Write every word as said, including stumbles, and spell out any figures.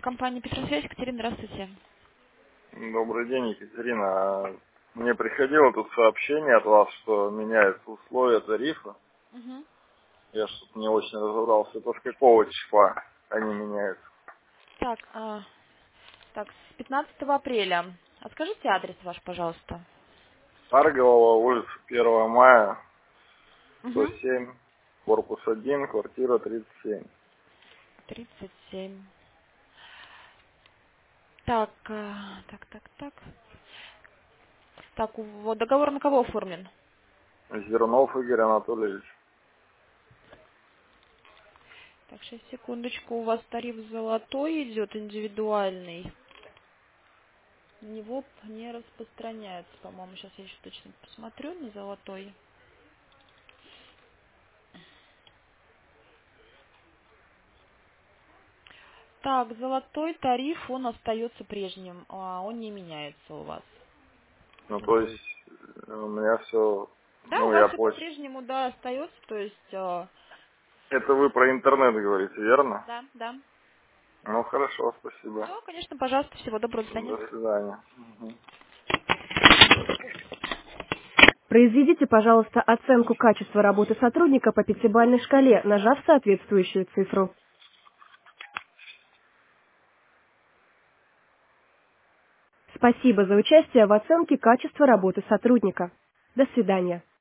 компания Петросвязь. Екатерина, здравствуйте. Добрый день, Екатерина. Мне приходило тут сообщение от вас, что меняются условия тарифа. Мгм. Я что-то не очень разобрался. Это с какого числа они меняются? Так, а, так, с пятнадцатого апреля. А скажите адрес ваш, пожалуйста. Аргелова, улица первого мая, сто Угу. семь, корпус один, квартира тридцать семь. тридцать семь. Так, а, так, так, так. Так, вот договор на кого оформлен? Зернов Игорь Анатольевич. Так, сейчас, секундочку. У вас тариф золотой идет, индивидуальный. На него не распространяется, по-моему. Сейчас я еще точно посмотрю на золотой. Так, золотой тариф, он остается прежним, а он не меняется у вас. Ну, Ну, то то есть есть... э, у меня все, Да, у ну, вас я все плачу. по-прежнему, да, остается, то есть... а, Это вы про интернет говорите, верно? Да, да. Ну, хорошо, спасибо. Все, конечно, пожалуйста, всего доброго, до свидания. До свидания. Мгм. Произведите, пожалуйста, оценку качества работы сотрудника по пятибалльной шкале, нажав соответствующую цифру. Спасибо за участие в оценке качества работы сотрудника. До свидания.